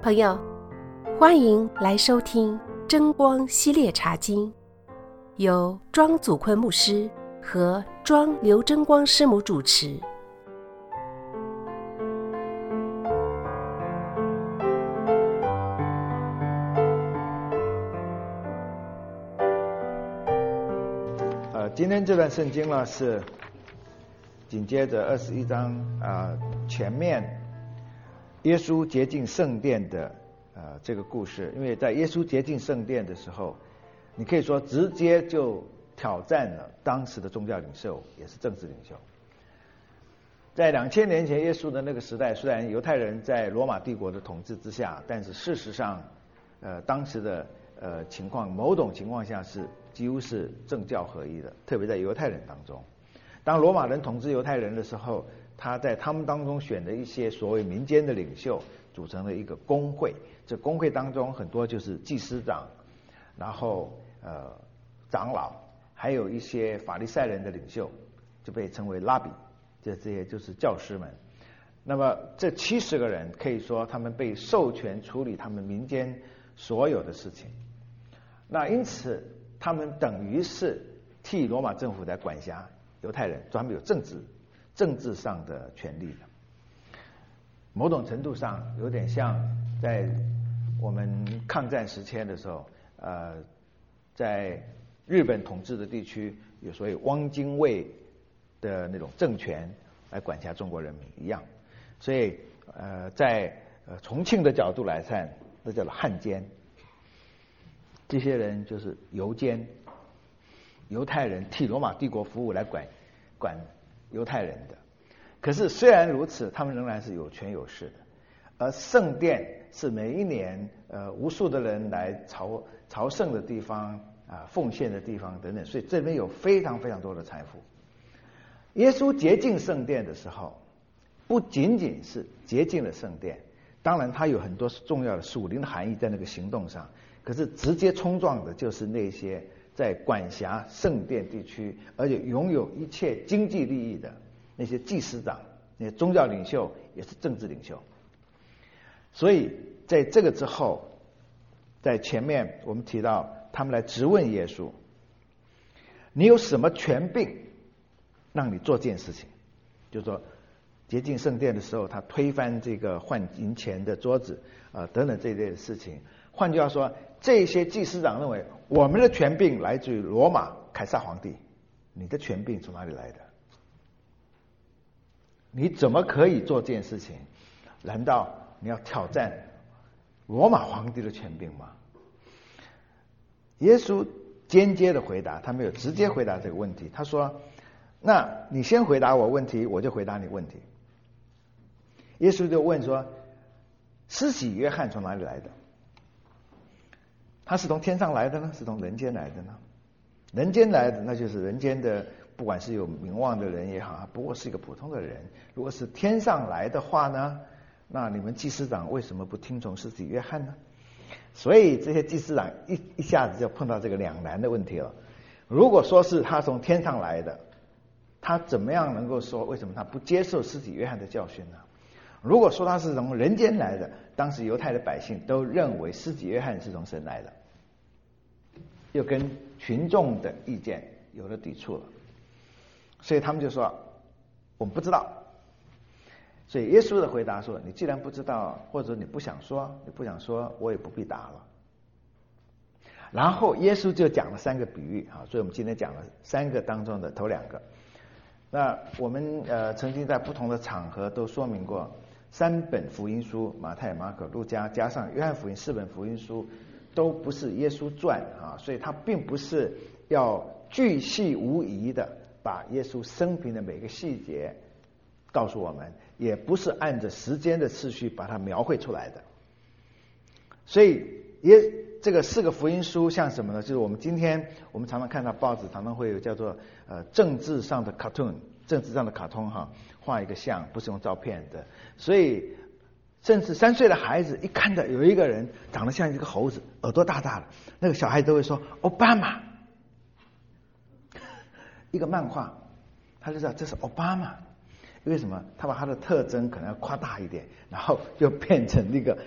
朋友，欢迎来收听真光系列茶经，由庄祖坤牧师和庄刘真光师母主持。 今天这段圣经呢是紧接着21章前面耶稣洁净圣殿的这个故事。因为在耶稣洁净圣殿的时候，你可以说直接就挑战了当时的宗教领袖，也是政治领袖。在2000年前耶稣的那个时代，虽然犹太人在罗马帝国的统治之下，但是事实上当时的情况，某种情况下是几乎是政教合一的，特别在犹太人当中。当罗马人统治犹太人的时候，他在他们当中选的一些所谓民间的领袖，组成了一个公会。这公会当中很多就是祭司长，然后长老，还有一些法利赛人的领袖，就被称为拉比，这些就是教师们。那么这70个人可以说他们被授权处理他们民间所有的事情。那因此他们等于是替罗马政府来管辖犹太人，专门有政治上的权利的。某种程度上有点像在我们抗战时期的时候，在日本统治的地区有所谓汪精卫的那种政权来管辖中国人民一样。所以在重庆的角度来看，那叫做汉奸。这些人就是犹奸，犹太人替罗马帝国服务来管犹太人的。可是虽然如此，他们仍然是有权有势的。而圣殿是每一年无数的人来朝圣的地方奉献的地方等等，所以这边有非常非常多的财富。耶稣洁净圣殿的时候，不仅仅是洁净了圣殿，当然它有很多重要的属灵的含义在那个行动上，可是直接冲撞的就是那些在管辖圣殿地区而且拥有一切经济利益的那些祭司长，那些宗教领袖，也是政治领袖。所以在这个之后，在前面我们提到他们来质问耶稣，你有什么权柄让你做这件事情？就是说洁净圣殿的时候，他推翻这个换银钱的桌子等等这一类的事情。换句话说，这些祭司长认为我们的权柄来自于罗马凯撒皇帝，你的权柄从哪里来的？你怎么可以做这件事情？难道你要挑战罗马皇帝的权柄吗？耶稣间接的回答，他没有直接回答这个问题。他说，那你先回答我问题，我就回答你问题。耶稣就问说，施洗约翰从哪里来的？他是从天上来的呢，是从人间来的呢？人间来的，那就是人间的，不管是有名望的人也好，不过是一个普通的人。如果是天上来的话呢，那你们祭司长为什么不听从施洗约翰呢？所以这些祭司长一下子就碰到这个两难的问题了。如果说是他从天上来的，他怎么样能够说为什么他不接受施洗约翰的教训呢？如果说他是从人间来的，当时犹太的百姓都认为施洗约翰是从神来的，又跟群众的意见有了抵触了，所以他们就说我们不知道。所以耶稣的回答说，你既然不知道，或者你不想说，我也不必答了。然后耶稣就讲了3个比喻，所以我们今天讲了3个当中的头2个。那我们曾经在不同的场合都说明过，3本福音书马太、马可、路加加上约翰福音4本福音书都不是耶稣传所以他并不是要巨细无遗的把耶稣生平的每个细节告诉我们，也不是按着时间的次序把它描绘出来的。所以这个4个福音书像什么呢？就是我们今天我们常常看到报纸常常会有叫做政治上的 cartoon， 政治上的卡通画一个像，不是用照片的。所以甚至3岁的孩子一看到有一个人长得像一个猴子，耳朵大大的，那个小孩都会说奥巴马。一个漫画他就知道这是奥巴马。为什么？他把他的特征可能要夸大一点，然后就变成一个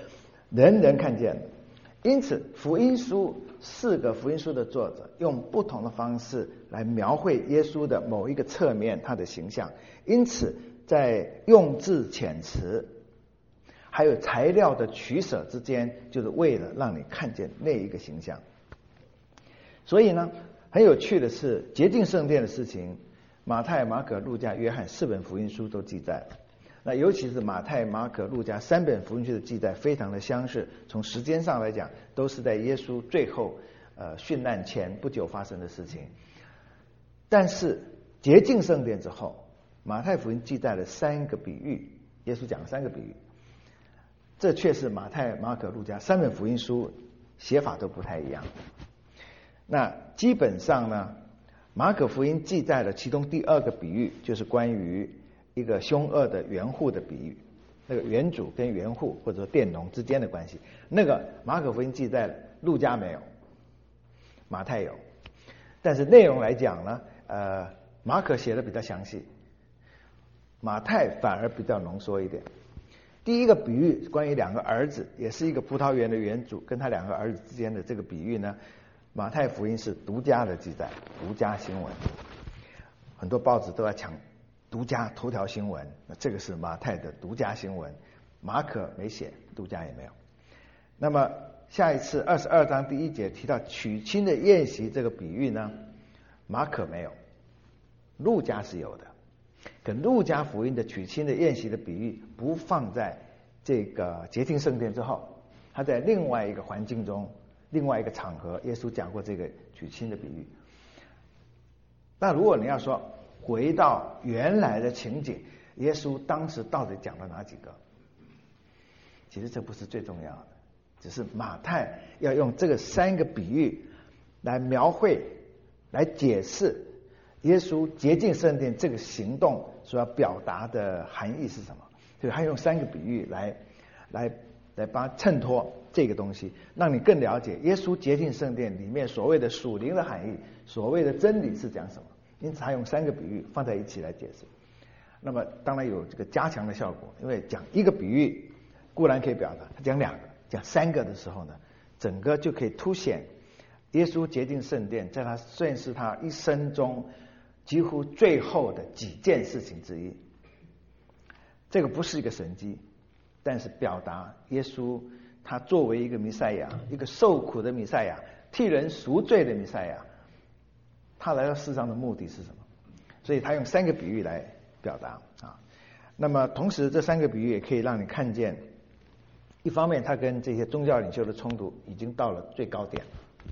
人人看见了。因此福音书4个福音书的作者用不同的方式来描绘耶稣的某一个侧面，他的形象。因此在用字遣词还有材料的取舍之间，就是为了让你看见那一个形象。所以呢，很有趣的是，洁净圣殿的事情，马太、马可、路加、约翰4本福音书都记载了。那尤其是马太、马可、路加3本福音书的记载非常的相似，从时间上来讲，都是在耶稣最后殉难前不久发生的事情。但是洁净圣殿之后，马太福音记载了3个比喻，耶稣讲了3个比喻，这却是马太、马可、路加3本福音书写法都不太一样。那基本上呢，马可福音记载了其中第2个比喻，就是关于一个凶恶的园户的比喻，那个园主跟园户或者说佃农之间的关系，那个马可福音记载了，路加没有，马太有。但是内容来讲呢，马可写的比较详细，马太反而比较浓缩一点。第一个比喻关于2个儿子，也是一个葡萄园的园主跟他2个儿子之间的这个比喻呢，马太福音是独家的记载，独家新闻，很多报纸都在抢独家头条新闻，那这个是马太的独家新闻，马可没写，路加也没有。那么下一次22章第1节提到娶亲的宴席这个比喻呢，马可没有，路加是有的。可路加福音的娶亲的宴席的比喻不放在这个洁净圣殿之后，他在另外一个环境中，另外一个场合，耶稣讲过这个娶亲的比喻。那如果你要说回到原来的情景，耶稣当时到底讲了哪几个？其实这不是最重要的，只是马太要用这个3个比喻来描绘、来解释耶稣洁净圣殿这个行动所要表达的含义是什么。所以他用3个比喻来帮他衬托这个东西，让你更了解耶稣洁净圣殿里面所谓的属灵的含义，所谓的真理是讲什么。因此他用3个比喻放在一起来解释。那么当然有这个加强的效果，因为讲1个比喻固然可以表达，他讲2个、讲3个的时候呢，整个就可以凸显耶稣洁净圣殿在他算是他一生中几乎最后的几件事情之一。这个不是一个神迹，但是表达耶稣他作为一个弥赛亚，一个受苦的弥赛亚，替人赎罪的弥赛亚，他来到世上的目的是什么？所以他用3个比喻来表达啊。那么同时这3个比喻也可以让你看见，一方面他跟这些宗教领袖的冲突已经到了最高点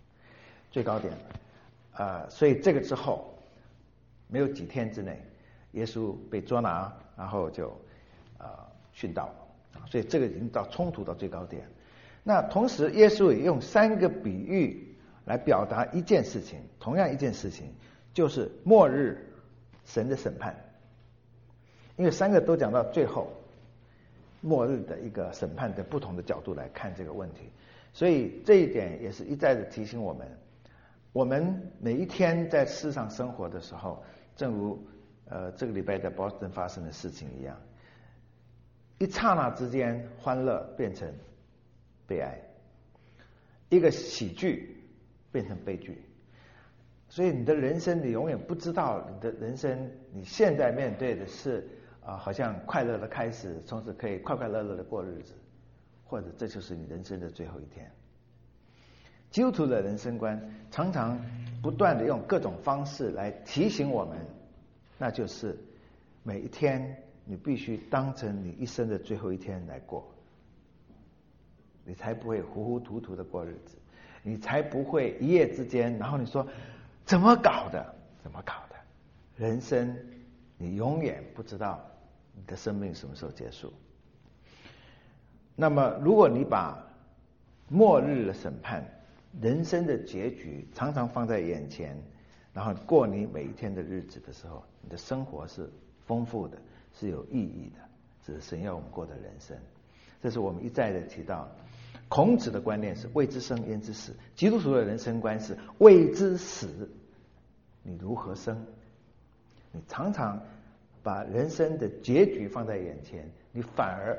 所以这个之后没有几天之内，耶稣被捉拿，然后就殉道，所以这个已经到冲突到最高点。那同时耶稣也用3个比喻来表达一件事情，同样一件事情，就是末日神的审判。因为3个都讲到最后末日的一个审判的不同的角度来看这个问题，所以这一点也是一再的提醒我们，我们每一天在世上生活的时候，正如这个礼拜在波士顿发生的事情一样，一刹那之间欢乐变成悲哀，一个喜剧变成悲剧。所以你的人生你永远不知道你的人生你现在面对的是好像快乐的开始，从此可以快快乐乐的过日子，或者这就是你人生的最后一天。基督徒的人生观常常不断的用各种方式来提醒我们，那就是每一天你必须当成你一生的最后一天来过，你才不会糊糊涂涂的过日子，你才不会一夜之间然后你说怎么搞的，人生你永远不知道你的生命什么时候结束。那么如果你把末日的审判、人生的结局常常放在眼前，然后过你每一天的日子的时候，你的生活是丰富的，是有意义的，这是神要我们过的人生。这是我们一再的提到，孔子的观念是未知生焉知死，基督徒的人生观是未知死你如何生。你常常把人生的结局放在眼前，你反而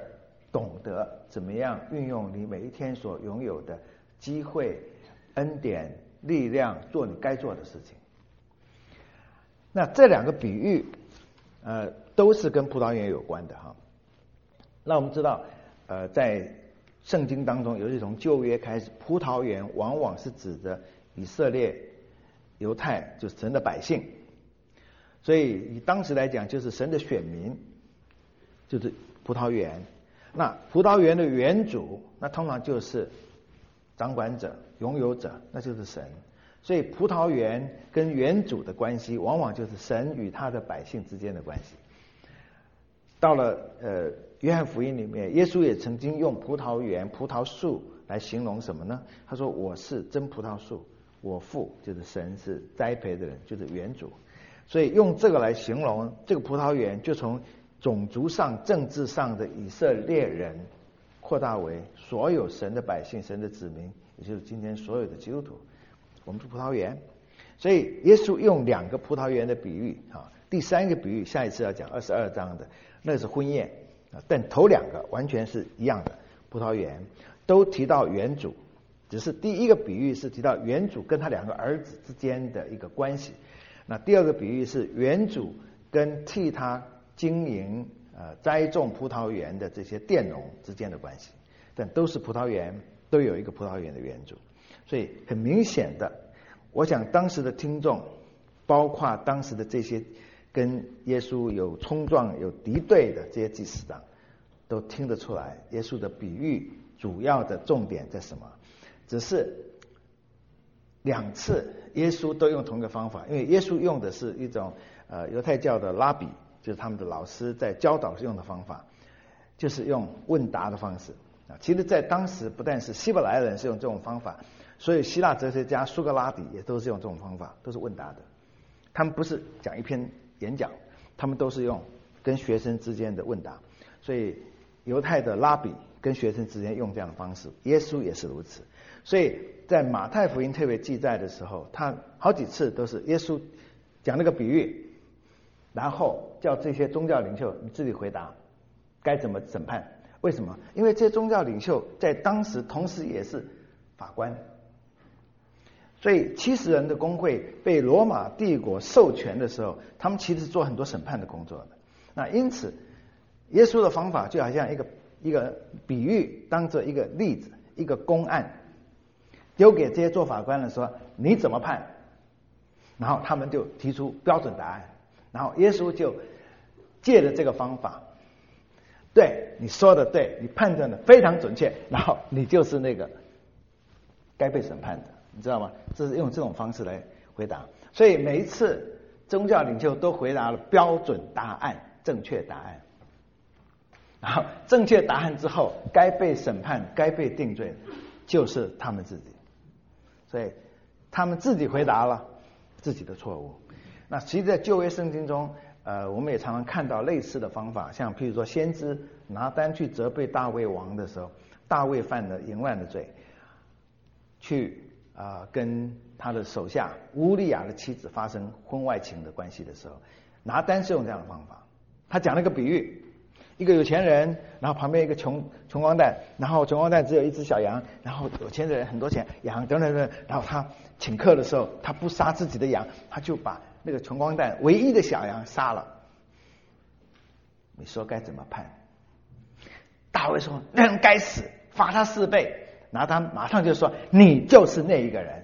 懂得怎么样运用你每一天所拥有的机会、恩典、力量，做你该做的事情。那这两个比喻都是跟葡萄园有关的哈。那我们知道在圣经当中，尤其从旧约开始，葡萄园往往是指着以色列、犹太，就是神的百姓。所以以当时来讲，就是神的选民，就是葡萄园。那葡萄园的园主，那通常就是掌管者、拥有者，那就是神。所以葡萄园跟园主的关系，往往就是神与他的百姓之间的关系。到了约翰福音里面，耶稣也曾经用葡萄园、葡萄树来形容什么呢？他说：“我是真葡萄树，我父就是神，是栽培的人，就是园主。”所以用这个来形容这个葡萄园，就从种族上、政治上的以色列人，扩大为所有神的百姓、神的子民，也就是今天所有的基督徒。我们是葡萄园。所以耶稣用两个葡萄园的比喻啊，第三个比喻下一次要讲22章的，那是婚宴啊，但头两个完全是一样的，葡萄园都提到园主，只是第一个比喻是提到园主跟他两个儿子之间的一个关系，那第二个比喻是园主跟替他经营栽种葡萄园的这些佃农之间的关系，但都是葡萄园，都有一个葡萄园的园主。所以很明显的，我想当时的听众，包括当时的这些跟耶稣有冲撞、有敌对的这些祭司长，都听得出来耶稣的比喻主要的重点在什么。只是两次耶稣都用同一个方法，因为耶稣用的是一种犹太教的拉比，就是他们的老师在教导用的方法，就是用问答的方式啊。其实在当时不但是希伯来人是用这种方法，所以希腊哲学家苏格拉底也都是用这种方法，都是问答的。他们不是讲一篇演讲，他们都是用跟学生之间的问答。所以犹太的拉比跟学生之间用这样的方式，耶稣也是如此。所以在马太福音特别记载的时候，他好几次都是耶稣讲那个比喻，然后叫这些宗教领袖你自己回答该怎么审判。为什么？因为这些宗教领袖在当时同时也是法官，所以70人的公会被罗马帝国授权的时候，他们其实做很多审判的工作的。那因此耶稣的方法就好像一个比喻，当做一个例子，一个公案，丢给这些做法官的说你怎么判，然后他们就提出标准答案，然后耶稣就借着这个方法，对，你说的对，你判断的非常准确，然后你就是那个该被审判的，你知道吗？这是用这种方式来回答。所以每一次宗教领袖都回答了标准答案，正确答案，然后正确答案之后，该被审判、该被定罪就是他们自己。所以他们自己回答了自己的错误。那其实在旧约圣经中我们也常常看到类似的方法，像譬如说先知拿单去责备大卫王的时候，大卫犯了淫乱的罪，去跟他的手下乌利亚的妻子发生婚外情的关系的时候，拿单是用这样的方法。他讲了一个比喻，一个有钱人，然后旁边一个穷光蛋，然后穷光蛋只有一只小羊，然后有钱的人很多钱，羊等等等，然后他请客的时候，他不杀自己的羊，他就把那个穷光蛋唯一的小羊杀了。你说该怎么判？大卫说那人该死，罚他4倍。拿他马上就说你就是那一个人，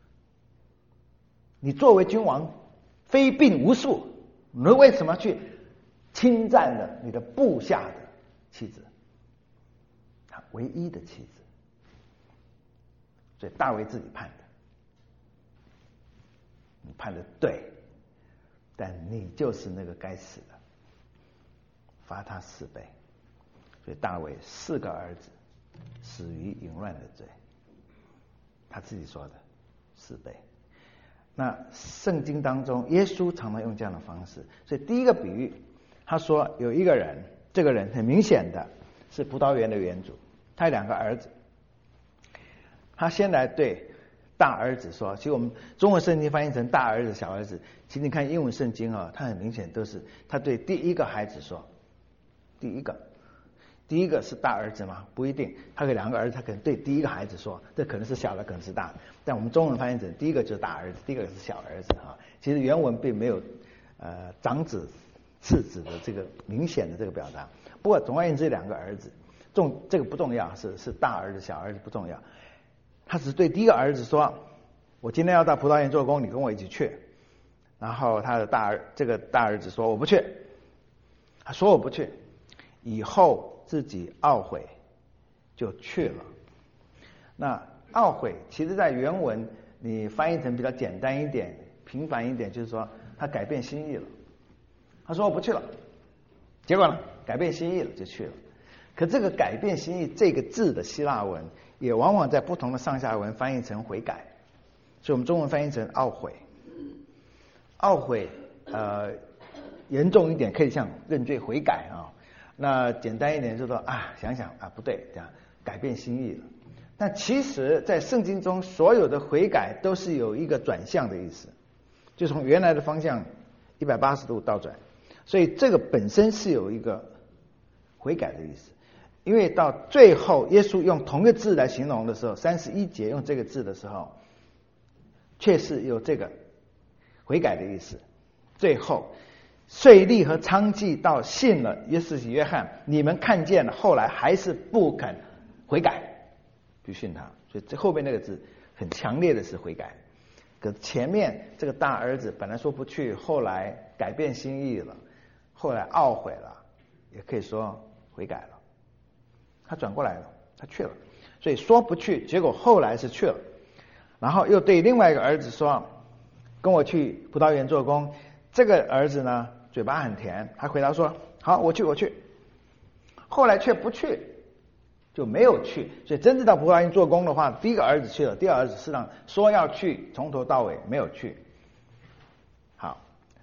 你作为君王非病无术，你为什么去侵占了你的部下的妻子，他唯一的妻子？所以大卫自己判的，你判的对，但你就是那个该死的，罚他4倍。所以大卫4个儿子死于淫乱的罪，他自己说的4倍。那圣经当中耶稣常常用这样的方式。所以第一个比喻，他说有一个人，这个人很明显的是葡萄园的园主，他有2个儿子。他先来对大儿子说，其实我们中文圣经翻译成大儿子小儿子，其实你看英文圣经他很明显都是他对第一个孩子说，第一个， 第一个是大儿子吗？不一定，他有2个儿子，他可能对第一个孩子说，这可能是小的，可能是大的。但我们中文翻译成第一个就是大儿子，第一个是小儿子啊。其实原文并没有长子、次子的这个明显的这个表达。不过总而言之，2个儿子，这个不重要，是大儿子、小儿子不重要。他只是对第一个儿子说：“我今天要到葡萄园做工，你跟我一起去。”然后这个大儿子说：“我不去。”他说：“我不去。”以后自己懊悔就去了。那懊悔其实在原文你翻译成比较简单一点、平凡一点，就是说他改变心意了。他说：“我不去了。”结果呢，改变心意了就去了。可这个改变心意这个字的希腊文也往往在不同的上下文翻译成悔改，所以我们中文翻译成懊悔。懊悔严重一点可以像认罪悔改啊，那简单一点就是说想想不对，这样改变心意了。但其实在圣经中所有的悔改都是有一个转向的意思，就从原来的方向180度倒转，所以这个本身是有一个悔改的意思。因为到最后耶稣用同一个字来形容的时候，31节用这个字的时候，确实有这个悔改的意思。最后税吏和娼妓到信了耶稣约翰，你们看见了，后来还是不肯悔改，就信他。所以这后面那个字很强烈的是悔改。可前面这个大儿子本来说不去，后来改变心意了，后来懊悔了，也可以说悔改了。他转过来了，他去了。所以说不去，结果后来是去了。然后又对另外一个儿子说：“跟我去葡萄园做工。”这个儿子呢，嘴巴很甜，他回答说：“好，我去。”后来却不去，就没有去。所以真正到葡萄园做工的话，第一个儿子去了，第二儿子实际上说要去，从头到尾没有去。好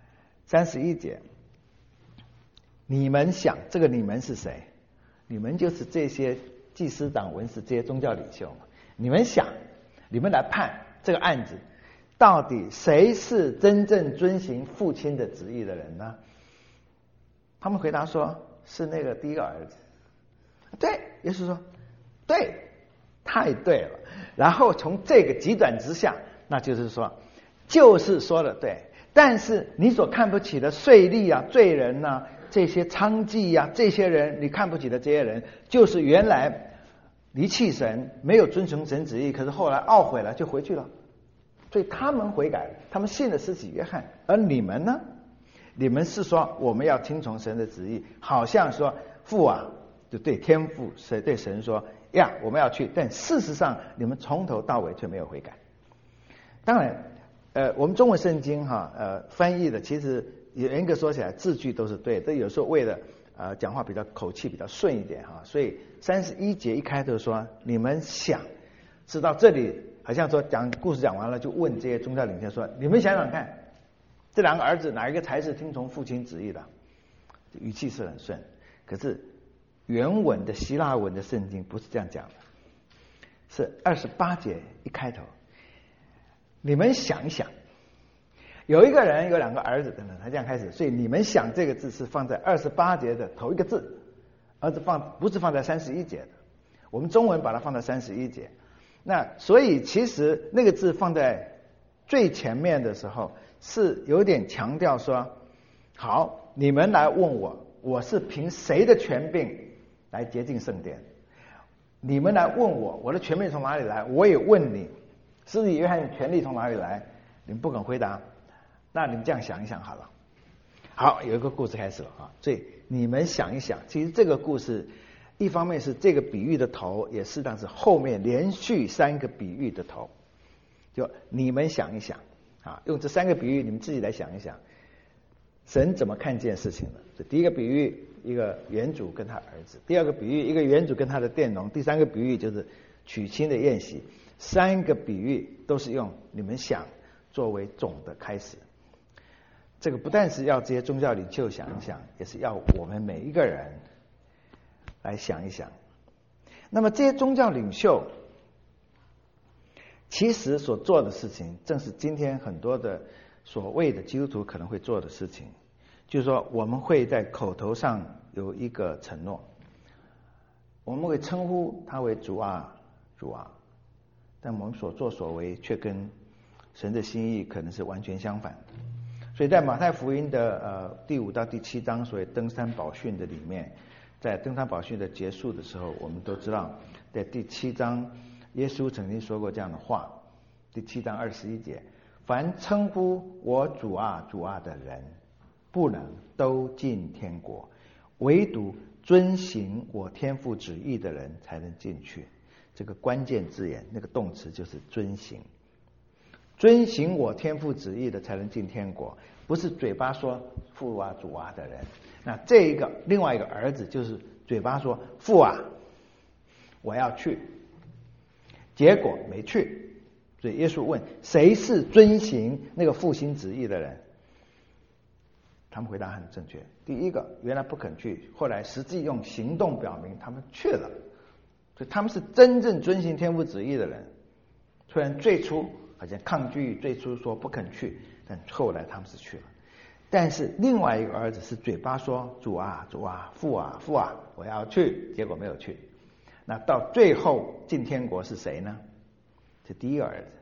，31节，你们想，这个你们是谁？你们就是这些祭司长、文士这些宗教领袖嘛。你们想，你们来判这个案子，到底谁是真正遵行父亲的旨意的人呢？他们回答说：“是那个第一个儿子。”对，耶稣说：“对，太对了。”然后从这个急转直下，那就是说，就是说的对，但是你所看不起的税吏啊、罪人啊、这些娼妓啊，这些人你看不起的这些人，就是原来离弃神，没有遵从神旨意，可是后来懊悔了就回去了。所以他们悔改了，他们信了施洗约翰。而你们呢？你们是说我们要听从神的旨意，好像说父啊，就对天父对神说呀，我们要去，但事实上你们从头到尾却没有悔改。当然我们中文圣经翻译的其实严格说起来字句都是对的，这有时候为了讲话比较口气比较顺一点所以31节一开头说你们想，直到这里好像说讲故事讲完了，就问这些宗教领袖说：“你们想想看，这2个儿子哪一个才是听从父亲旨意的？”语气是很顺，可是原文的希腊文的圣经不是这样讲的，是28节一开头，你们想一想，有一个人有2个儿子等等，他这样开始，所以你们想这个字是放在28节的头一个字，而不是放在31节的。我们中文把它放在31节。那所以其实那个字放在最前面的时候是有点强调说，好，你们来问我，我是凭谁的权柄来洁净圣殿？你们来问我，我的权柄从哪里来？我也问你，施洗约翰的权力从哪里来？你们不肯回答，那你们这样想一想好了。好，有一个故事开始了所以你们想一想，其实这个故事一方面是这个比喻的头，也适当是后面连续3个比喻的头。就你们想一想用这3个比喻，你们自己来想一想，神怎么看见事情的？这第一个比喻，一个园主跟他儿子；第二个比喻，一个园主跟他的佃农；第3个比喻就是娶亲的宴席。3个比喻都是用你们想作为总的开始。这个不但是要这些宗教领袖想一想，也是要我们每一个人来想一想。那么这些宗教领袖其实所做的事情，正是今天很多的所谓的基督徒可能会做的事情，就是说我们会在口头上有一个承诺， 我们会称呼他为主啊，主啊，但我们所作所为却跟神的心意可能是完全相反的。所以在马太福音的第5到第7章，所谓登山宝训的里面，在登山宝训的结束的时候，我们都知道，在第7章，耶稣曾经说过这样的话，第7章21节，凡称呼我主啊，主啊的人，不能都进天国，唯独遵行我天父旨意的人才能进去。这个关键字眼，那个动词就是遵行。遵行我天父旨意的才能进天国，不是嘴巴说父啊主啊的人。那这一个另外一个儿子就是嘴巴说父啊我要去，结果没去。所以耶稣问谁是遵行那个父亲旨意的人，他们回答很正确。第一个原来不肯去，后来实际用行动表明他们去了，所以他们是真正遵行天父旨意的人。虽然最初好像抗拒，最初说不肯去，但后来他们是去了。但是另外一个儿子是嘴巴说主啊主啊父啊父啊我要去，结果没有去。那到最后进天国是谁呢？是第一个儿子。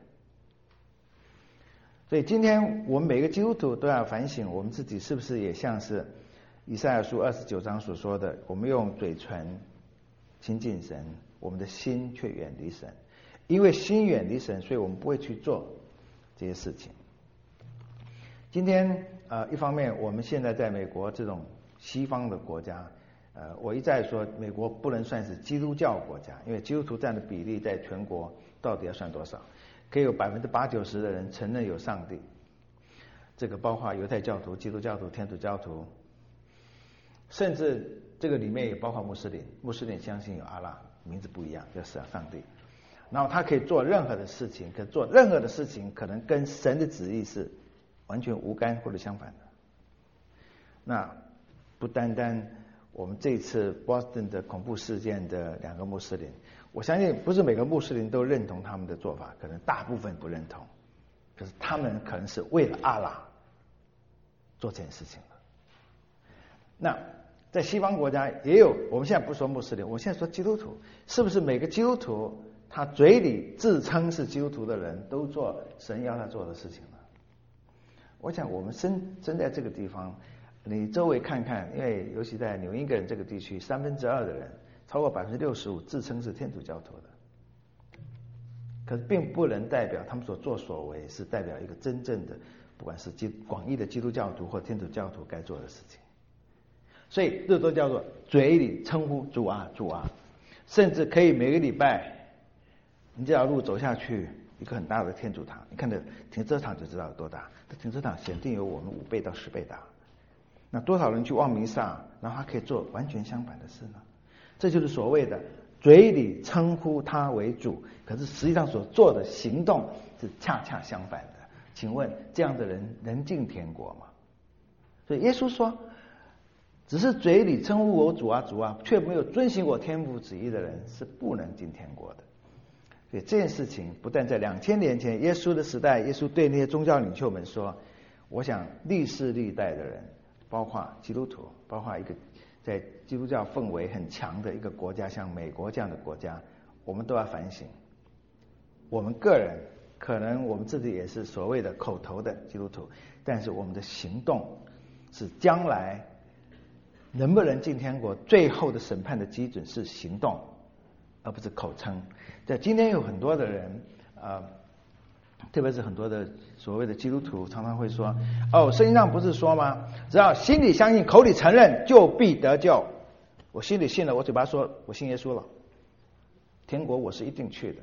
所以今天我们每个基督徒都要反省，我们自己是不是也像是以赛亚书29章所说的，我们用嘴唇亲近神，我们的心却远离神。因为心远离神，所以我们不会去做这些事情。今天一方面我们现在在美国这种西方的国家，我一再说美国不能算是基督教国家，因为基督徒占的比例在全国到底要算多少？可以有80%-90%的人承认有上帝，这个包括犹太教徒、基督教徒、天主教徒，甚至这个里面也包括穆斯林。穆斯林相信有阿拉，名字不一样，叫上帝。然后他可以做任何的事情，可做任何的事情可能跟神的旨意是完全无干或者相反的。那不单单我们这次 Boston 的恐怖事件的2个穆斯林，我相信不是每个穆斯林都认同他们的做法，可能大部分不认同，可是他们可能是为了阿拉做这件事情的。那在西方国家也有，我们现在不说穆斯林，我现在说基督徒，是不是每个基督徒他嘴里自称是基督徒的人都做神要他做的事情呢？我想我们身在这个地方，你周围看看，因为尤其在纽英格兰这个地区，2/3的人，超过65%自称是天主教徒的，可是并不能代表他们所作所为是代表一个真正的，不管是广义的基督教徒或天主教徒该做的事情。所以这都叫做嘴里称呼主啊主啊，甚至可以每个礼拜你这条路走下去，一个很大的天主堂，你看这停车场就知道有多大，这停车场显定有我们5倍到10倍大。那多少人去望弥撒，然后他可以做完全相反的事呢？这就是所谓的嘴里称呼他为主，可是实际上所做的行动是恰恰相反的。请问这样的人能进天国吗？所以耶稣说，只是嘴里称呼我主啊主啊，却没有遵行我天父旨意的人是不能进天国的。所以这件事情不但在2000年前耶稣的时代，耶稣对那些宗教领袖们说，我想历世历代的人，包括基督徒，包括一个在基督教氛围很强的一个国家，像美国这样的国家，我们都要反省。我们个人可能我们自己也是所谓的口头的基督徒，但是我们的行动是将来能不能进天国最后的审判的基准是行动，而不是口称。在今天有很多的人特别是很多的所谓的基督徒常常会说，圣经上不是说吗，只要心里相信口里承认就必得救。我心里信了，我嘴巴说我信耶稣了，天国我是一定去的。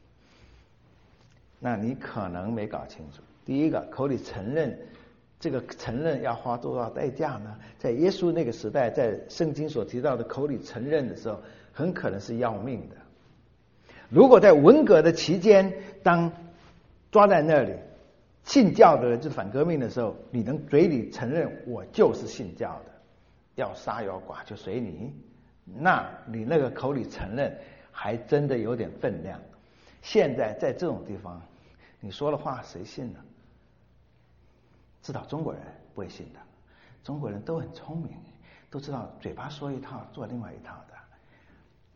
那你可能没搞清楚，第一个口里承认，这个承认要花多少代价呢？在耶稣那个时代，在圣经所提到的口里承认的时候，很可能是要命的。如果在文革的期间，当抓在那里信教的人就是反革命的时候，你能嘴里承认我就是信教的，要杀要剐就随你，那你那个口里承认还真的有点分量。现在在这种地方你说的话谁信呢？至少中国人不会信的，中国人都很聪明，都知道嘴巴说一套做另外一套的。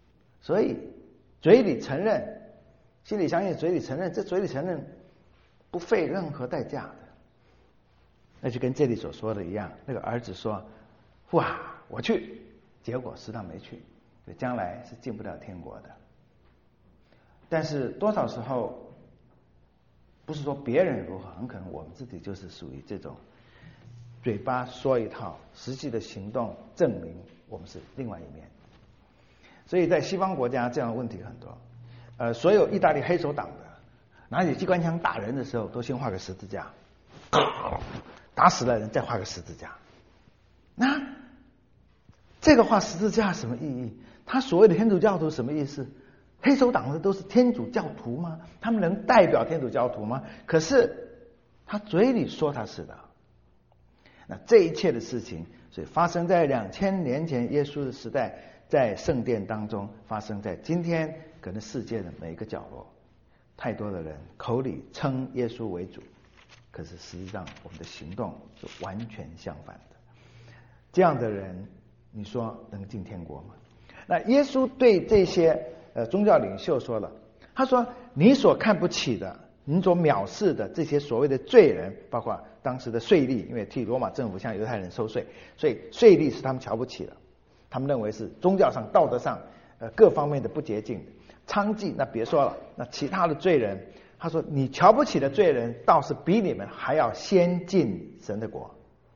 所以嘴里承认，心里相信，嘴里承认，这嘴里承认不费任何代价的。那就跟这里所说的一样，那个儿子说哇我去，结果适当没去，所以将来是进不了天国的。但是多少时候不是说别人如何，很可能我们自己就是属于这种嘴巴说一套，实际的行动证明我们是另外一面。所以在西方国家这样的问题很多，所有意大利黑手党的拿起机关枪打人的时候都先画个十字架，打死了人再画个十字架。那这个画十字架什么意义？他所谓的天主教徒什么意思？黑手党的都是天主教徒吗？他们能代表天主教徒吗？可是他嘴里说他是的。那这一切的事情，所以发生在2000年前耶稣的时代，在圣殿当中，发生在今天可能世界的每一个角落。太多的人口里称耶稣为主，可是实际上我们的行动是完全相反的。这样的人你说能进天国吗？那耶稣对这些宗教领袖说了，他说你所看不起的，你所藐视的这些所谓的罪人，包括当时的税吏，因为替罗马政府向犹太人收税，所以税吏是他们瞧不起的，他们认为是宗教上道德上各方面的不洁净的。娼妓那别说了，那其他的罪人，他说你瞧不起的罪人倒是比你们还要先进神的国。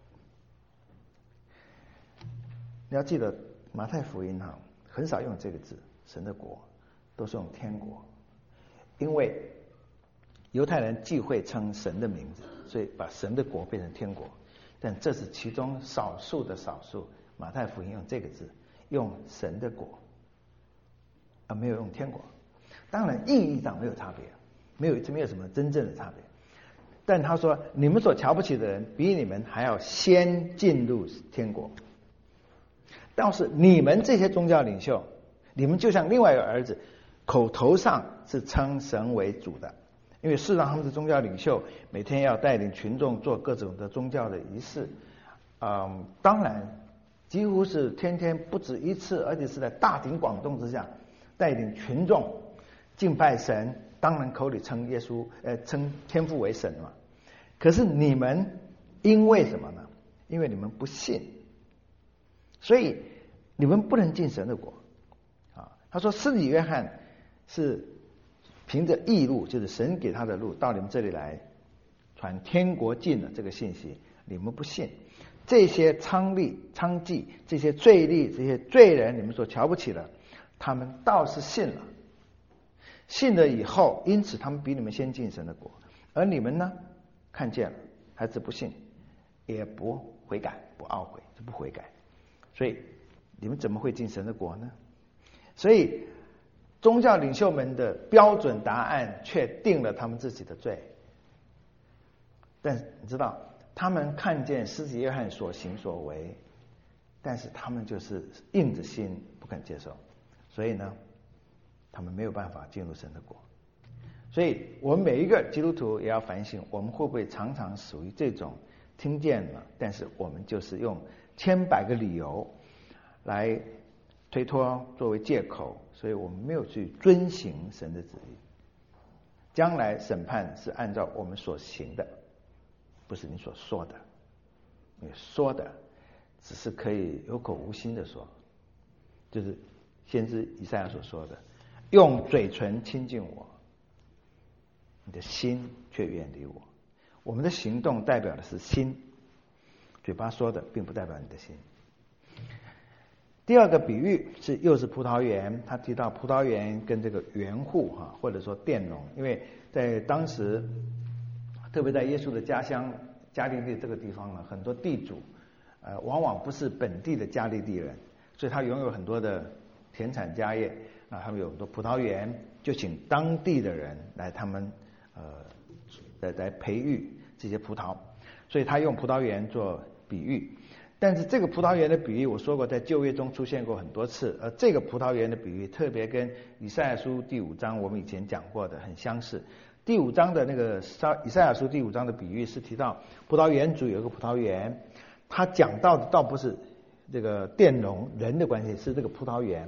你要记得马太福音很少用这个字神的国，都是用天国，因为犹太人忌讳称神的名字，所以把神的国变成天国。但这是其中少数的少数，马太福音用这个字，用神的国，而没有用天国。当然意义上没有差别，没有什么真正的差别。但他说你们所瞧不起的人比你们还要先进入天国。倒是你们这些宗教领袖，你们就像另外一个儿子，口头上是称神为主的，因为事实上他们是宗教领袖，每天要带领群众做各种的宗教的仪式，当然几乎是天天不止一次，而且是在大庭广众之下带领群众敬拜神，当然口里称耶稣称天父为神嘛。可是你们因为什么呢？因为你们不信，所以你们不能进神的国他说施洗约翰是凭着义路，就是神给他的路，到你们这里来传天国近了这个信息，你们不信。这些娼妓，这些罪吏，这些罪人，你们所瞧不起的，他们倒是信了，信了以后，因此他们比你们先进神的国。而你们呢，看见了还是不信，也不悔改，不懊悔，就不悔改，所以你们怎么会进神的国呢？所以宗教领袖们的标准答案却定了他们自己的罪。但是你知道，他们看见施洗约翰所行所为，但是他们就是硬着心不肯接受，所以呢他们没有办法进入神的国。所以我们每一个基督徒也要反省，我们会不会常常属于这种听见了，但是我们就是用千百个理由来推脱作为借口，所以我们没有去遵行神的旨意。将来审判是按照我们所行的，不是你所说的。你说的只是可以有口无心的说，就是先知以赛亚所说的，用嘴唇亲近我，你的心却远离我。我们的行动代表的是心，嘴巴说的并不代表你的心。第二个比喻是又是葡萄园，他提到葡萄园跟这个园户或者说佃农，因为在当时，特别在耶稣的家乡加利利这个地方呢，很多地主往往不是本地的加利利人，所以他拥有很多的田产家业，他们有很多葡萄园，就请当地的人来他们来培育这些葡萄，所以他用葡萄园做比喻。但是这个葡萄园的比喻我说过在旧约中出现过很多次，而这个葡萄园的比喻特别跟以赛亚书第5章我们以前讲过的很相似。第5章的那个以赛亚书第5章的比喻是提到葡萄园主有一个葡萄园，他讲到的倒不是这个佃农人的关系，是这个葡萄园。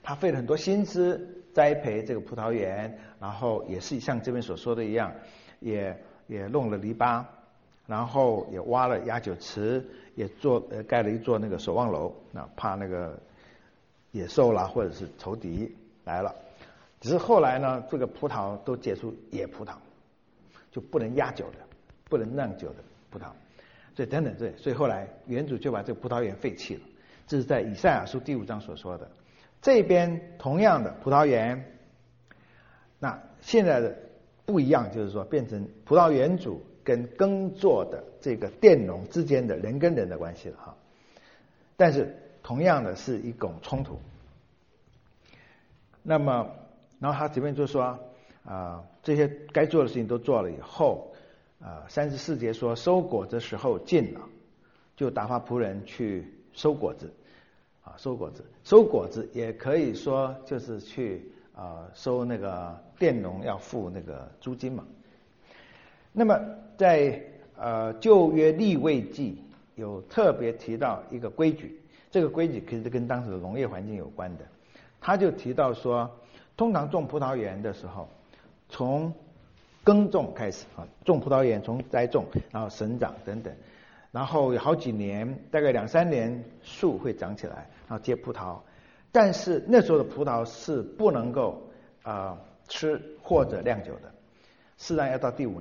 他费了很多心思栽培这个葡萄园，然后也是像这边所说的一样，也弄了篱笆，然后也挖了压酒池，也盖了一座那个守望楼，怕那个野兽啦或者是仇敌来了。只是后来呢，这个葡萄都结出野葡萄，就不能压酒的，不能酿酒的葡萄，所以等等所以后来园主就把这个葡萄园废弃了。这是在以赛亚书第5章所说的。这边同样的葡萄园，那现在的不一样，就是说变成葡萄园主跟耕作的这个佃农之间的人跟人的关系了哈。但是同样的是一种冲突。那么然后他这边就说这些该做的事情都做了以后34节说收果子时候近了，就打发仆人去收果子收果子也可以说就是去收那个佃农要付那个租金嘛。那么在旧约利未记有特别提到一个规矩，这个规矩其实跟当时的农业环境有关的。他就提到说，通常种葡萄园的时候，从耕种开始种葡萄园从栽种，然后生长等等，然后有好几年，大概2-3年树会长起来，然后结葡萄。但是那时候的葡萄是不能够吃或者酿酒的，事实上要到第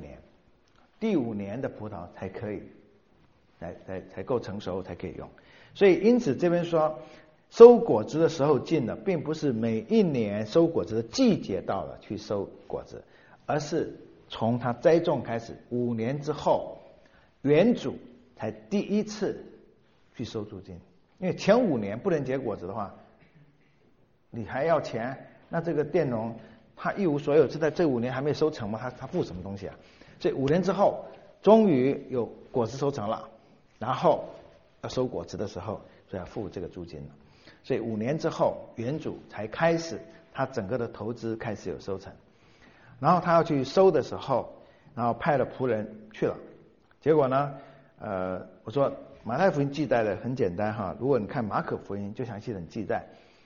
5年的葡萄才可以才够成熟才可以用。所以因此这边说收果子的时候近了，并不是每一年收果子的季节到了去收果子，而是从它栽种开始5年之后，园主才第一次去收租金。因为前5年不能结果子的话，你还要钱，那这个佃农他一无所有，是在这5年还没收成嘛，他付什么东西啊？所以5年之后终于有果子收成了，然后要收果子的时候就要付这个租金了。所以5年之后园主才开始他整个的投资开始有收成。然后他要去收的时候，然后派了仆人去了，结果呢我说马太福音记载的很简单哈，如果你看马可福音就详细的记载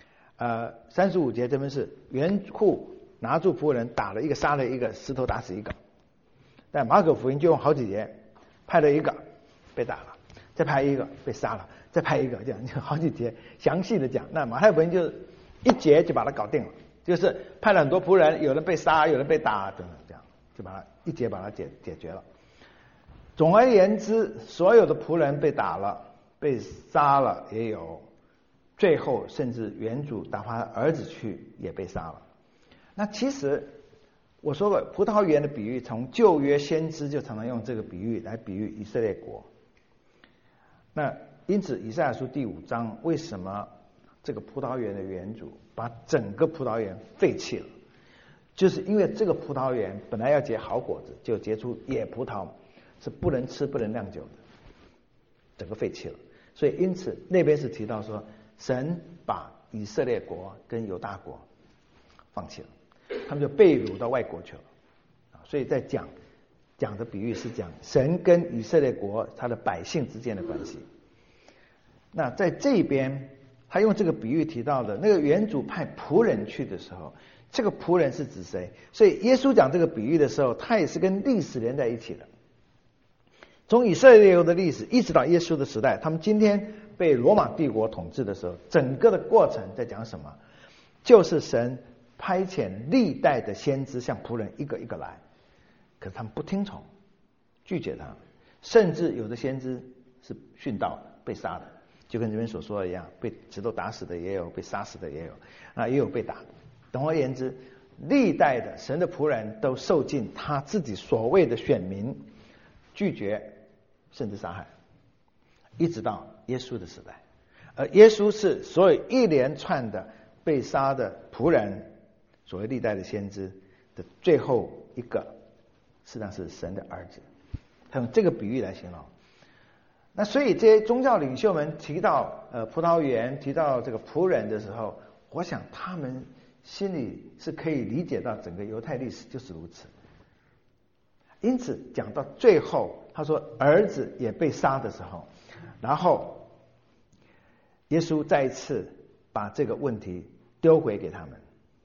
35节这边是园户拿住仆人打了一个杀了一个，石头打死一个。但马可福音就用好几节，派了一个被打了，再派一个被杀了，再派一个，这样就好几节详细的讲。那马太福音就一节就把它搞定了，就是派了很多仆人，有人被杀，有人被打等等，这样就把它一节把它解决了。总而言之，所有的仆人被打了，被杀了也有，最后甚至园主打发儿子去也被杀了。那其实我说过，葡萄园的比喻从旧约先知就常常用这个比喻来比喻以色列国。那因此以赛亚书第5章为什么这个葡萄园的园主把整个葡萄园废弃了，就是因为这个葡萄园本来要结好果子，就结出野葡萄，是不能吃不能酿酒的，整个废弃了。所以因此那边是提到说，神把以色列国跟犹大国放弃了，他们就被掳到外国去了。所以在讲的比喻是讲神跟以色列国他的百姓之间的关系。那在这边他用这个比喻提到的那个园主派仆人去的时候，这个仆人是指谁？所以耶稣讲这个比喻的时候，他也是跟历史连在一起的。从以色列国的历史一直到耶稣的时代，他们今天被罗马帝国统治的时候，整个的过程在讲什么？就是神派遣历代的先知像仆人一个一个来，可是他们不听从，拒绝他，甚至有的先知是殉道的，被杀的，就跟这边所说的一样，被石头打死的也有，被杀死的也有，也有被打的。总而言之，历代的神的仆人都受尽他自己所谓的选民拒绝甚至杀害，一直到耶稣的时代。而耶稣是所有一连串的被杀的仆人，所谓历代的先知的最后一个，实际上是神的儿子。他用这个比喻来形容。那所以这些宗教领袖们提到葡萄园，提到这个仆人的时候，我想他们心里是可以理解到整个犹太历史就是如此。因此讲到最后，他说儿子也被杀的时候，然后耶稣再一次把这个问题丢回给他们。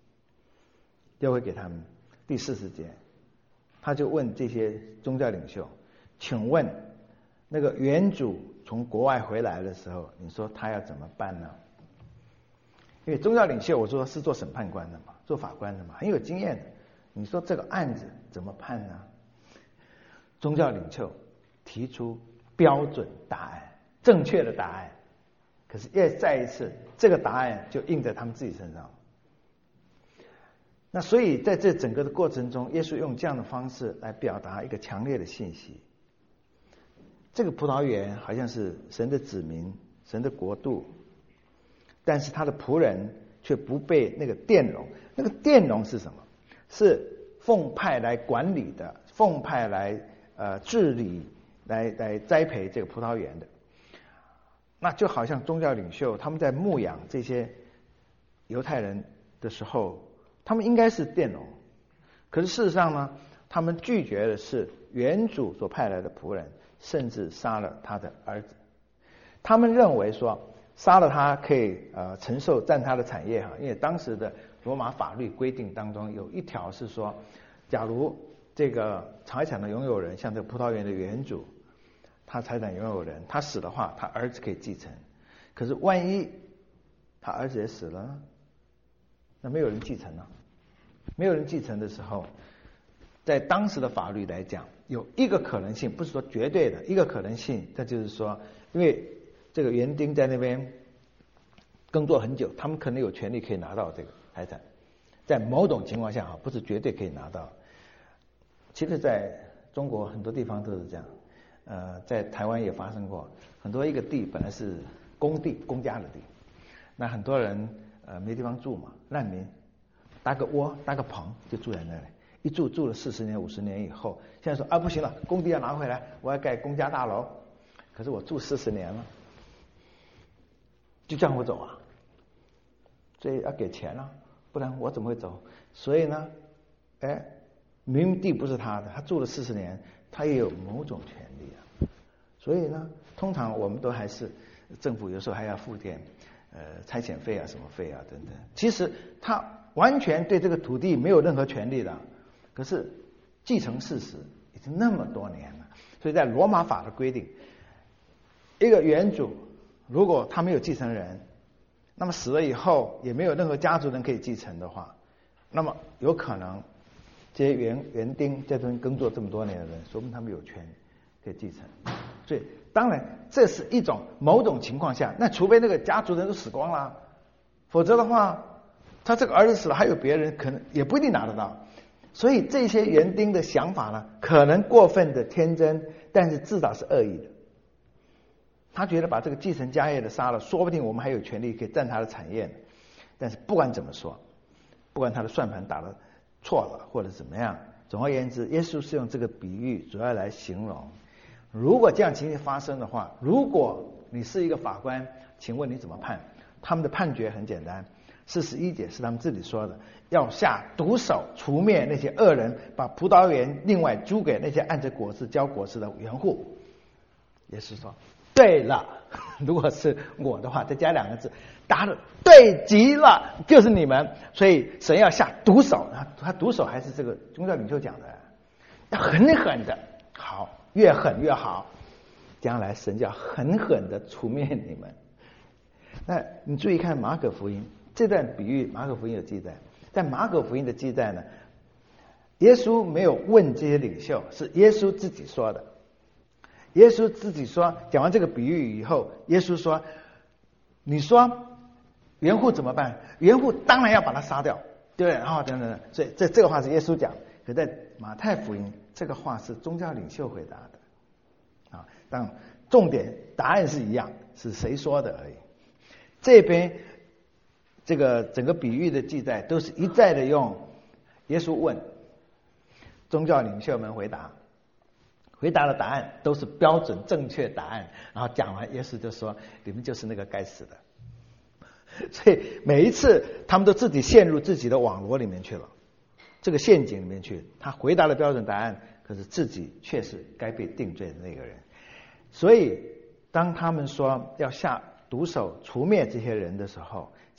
第40节，他就问这些宗教领袖，请问那个原主从国外回来的时候，你说他要怎么办呢？因为宗教领袖我说是做审判官的嘛，做法官的嘛，很有经验的，你说这个案子怎么判呢？宗教领袖提出标准答案，正确的答案，可是再一次这个答案就印在他们自己身上。那所以在这整个的过程中，耶稣用这样的方式来表达一个强烈的信息，这个葡萄园好像是神的子民，神的国度，但是他的仆人却不被那个佃农，那个佃农是什么？是奉派来管理的，奉派来治理，来栽培这个葡萄园的。那就好像宗教领袖他们在牧养这些犹太人的时候，他们应该是佃农，可是事实上呢，他们拒绝的是原主所派来的仆人，甚至杀了他的儿子。他们认为说杀了他可以承受占他的产业哈，因为当时的罗马法律规定当中有一条是说，假如这个财产的拥有人，像这个葡萄园的原主，他财产拥有人他死的话，他儿子可以继承。可是万一他儿子也死了呢？那没有人继承了。没有人继承的时候，在当时的法律来讲，有一个可能性，不是说绝对的，一个可能性，这就是说，因为这个园丁在那边工作很久，他们可能有权利可以拿到这个财产，在某种情况下不是绝对可以拿到。其实在中国很多地方都是这样，在台湾也发生过，很多一个地本来是公地，公家的地，那很多人没地方住嘛，难民搭个窝搭个棚就住在那里，一住了40年50年以后，现在说不行了，工地要拿回来，我要盖公家大楼，可是我住40年了，就这样我走啊，所以要给钱了，不然我怎么会走？所以呢，明明地不是他的，他住了40年，他也有某种权利啊。所以呢，通常我们都还是政府有时候还要付点差遣费啊、什么费啊等等。其实他完全对这个土地没有任何权利的，可是继承事实已经那么多年了，所以在罗马法的规定，一个原主如果他没有继承人，那么死了以后也没有任何家族人可以继承的话，那么有可能这些园丁在这边工作这么多年的人，说明他们有权可以继承。所以当然这是一种某种情况下，那除非那个家族人都死光了，否则的话他这个儿子死了，还有别人可能也不一定拿得到。所以这些园丁的想法呢，可能过分的天真，但是至少是恶意的。他觉得把这个继承家业的杀了，说不定我们还有权利可以占他的产业呢。但是不管怎么说，不管他的算盘打得错了或者怎么样，总而言之，耶稣是用这个比喻主要来形容，如果这样情形发生的话，如果你是一个法官，请问你怎么判？他们的判决很简单，41节是他们自己说的，要下毒手除灭那些恶人，把葡萄园另外租给那些按着果子交果子的园户。耶稣说对了，如果是我的话再加2个字，答的对极了，就是你们。所以神要下毒手，他毒手还是这个宗教领袖讲的，要狠狠的，好，越狠越好，将来神要狠狠的除灭你们。那你注意看马可福音这段比喻，马可福音有记载，在马可福音的记载呢，耶稣没有问这些领袖，是耶稣自己说的。耶稣自己说，讲完这个比喻以后，耶稣说，你说园户怎么办？园户当然要把他杀掉，对不对？然后等等，所以这个话是耶稣讲，可在马太福音这个话是宗教领袖回答的啊。但重点答案是一样，是谁说的而已。这边这个整个比喻的记载都是一再的用耶稣问，宗教领袖们回答的答案都是标准正确答案，然后讲完耶稣就说你们就是那个该死的。所以每一次他们都自己陷入自己的网罗里面去了，这个陷阱里面去，他回答了标准答案，可是自己却是该被定罪的那个人。所以当他们说要下毒手除灭这些人的时候，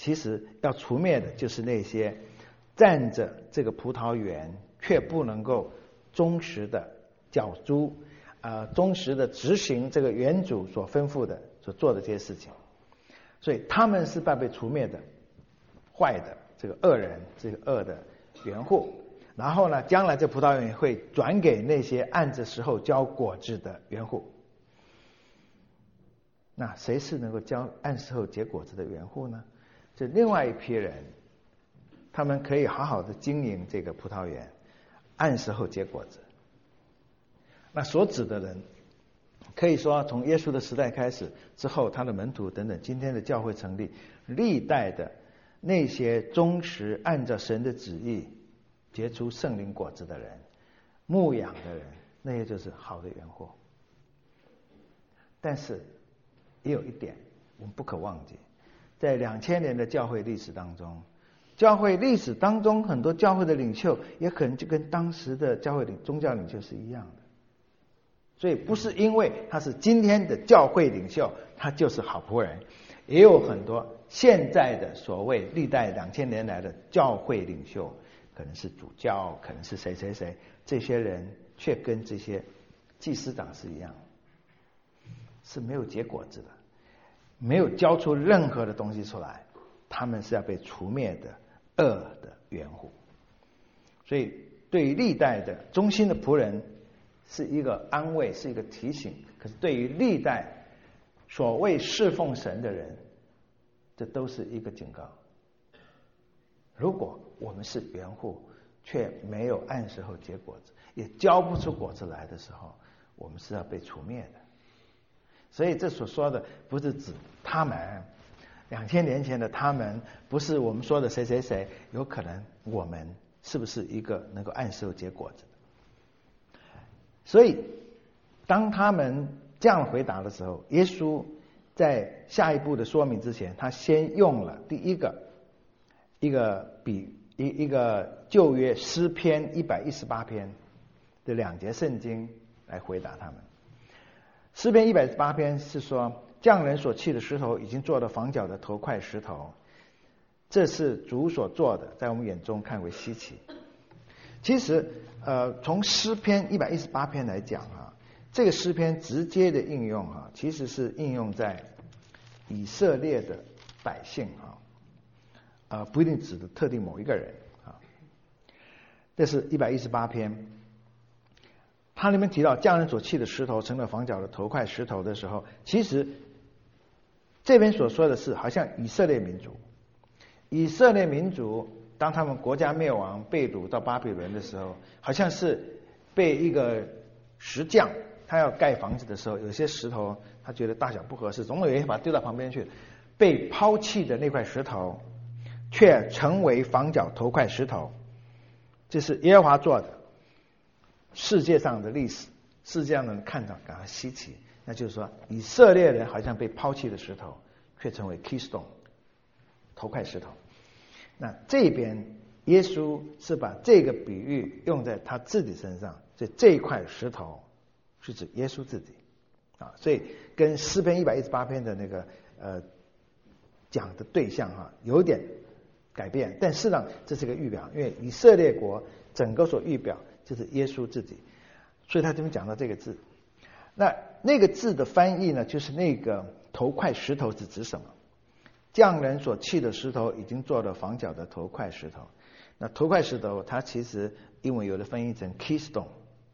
其实要除灭的就是那些占着这个葡萄园却不能够忠实的缴租忠实的执行这个园主所吩咐的所做的这些事情。所以他们是被除灭的坏的这个恶人，这个恶的园户。然后呢，将来这葡萄园会转给那些按着时候交果子的园户。那谁是能够按时候结果子的园户呢？这另外一批人，他们可以好好的经营这个葡萄园，按时候结果子。那所指的人，可以说从耶稣的时代开始之后，他的门徒等等，今天的教会成立，历代的那些忠实按照神的旨意结出圣灵果子的人，牧养的人，那些就是好的园户。但是也有一点我们不可忘记，在2000年的教会历史当中，很多教会的领袖也可能就跟当时的宗教领袖是一样的。所以不是因为他是今天的教会领袖他就是好仆人，也有很多现在的所谓历代2000年来的教会领袖，可能是主教，可能是谁，这些人却跟这些祭司长是一样，是没有结果子的，没有交出任何的东西出来，他们是要被除灭的恶的园户。所以对于历代的忠心的仆人是一个安慰，是一个提醒，可是对于历代所谓侍奉神的人，这都是一个警告。如果我们是园户却没有按时候结果子，也交不出果子来的时候，我们是要被除灭的。所以这所说的不是指他们2000年前的他们，不是我们说的谁，有可能我们是不是一个能够按时候结果子的。所以当他们这样回答的时候，耶稣在下一步的说明之前，他先用了第一个一个旧约诗篇118篇的2节圣经来回答他们。诗篇118篇是说，匠人所砌的石头已经做了房角的头块石头，这是主所做的，在我们眼中看为稀奇。其实从诗篇118篇来讲这个诗篇直接的应用其实是应用在以色列的百姓不一定指的特定某一个人这是118篇，他里面提到匠人所砌的石头成了房角的头块石头的时候，其实这边所说的是好像以色列民族当他们国家灭亡被掳到巴比伦的时候，好像是被一个石匠他要盖房子的时候，有些石头他觉得大小不合适，总有人把它丢到旁边去，被抛弃的那块石头却成为房角头块石头。这是耶和华做的，世界上的历史，世界上的人看到感到稀奇，那就是说以色列人好像被抛弃的石头却成为 keystone 头块石头。那这边耶稣是把这个比喻用在他自己身上，所以这一块石头是指耶稣自己所以跟诗篇118篇的那个讲的对象有点改变，但事实上这是个预表，因为以色列国整个所预表就是耶稣自己，所以他这边讲到这个字。那个字的翻译呢，就是那个头块石头是指什么？匠人所砌的石头已经做了房角的头块石头。那头块石头它其实英文有的翻译成 keystone，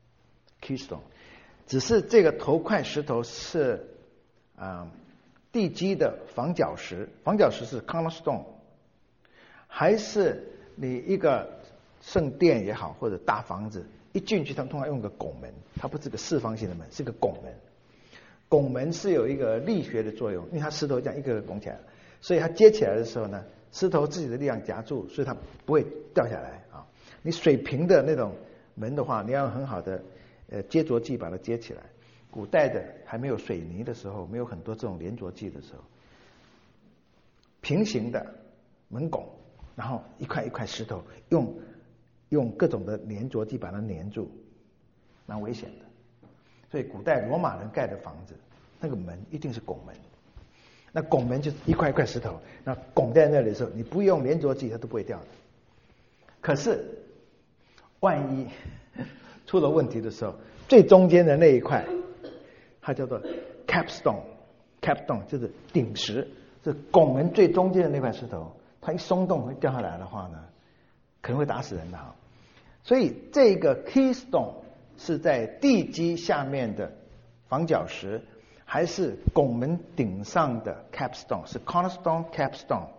只是这个头块石头是地基的房角石，房角石是 cornerstone， 还是你一个圣殿也好或者大房子一进去，他们通常用个拱门，它不是个四方形的门，是个拱门。拱门是有一个力学的作用，因为它石头这样一个个拱起来，所以它接起来的时候呢，石头自己的力量夹住，所以它不会掉下来你水平的那种门的话，你要用很好的接着剂把它接起来。古代的还没有水泥的时候，没有很多这种连着剂的时候，平行的门拱，然后一块一块石头用各种的连着剂把它粘住，蛮危险的。所以古代罗马人盖的房子，那个门一定是拱门。 那拱门就是一块一块石头，那拱在那里的时候，你不用连着剂它都不会掉的。可是万一出了问题的时候，最中间的那一块它叫做 capstone 就是顶石，是拱门最中间的那块石头，它一松动会掉下来的话呢，可能会打死人的。所以这个 keystone 是在地基下面的房角石，还是拱门顶上的 capstone， 是 cornerstone capstone。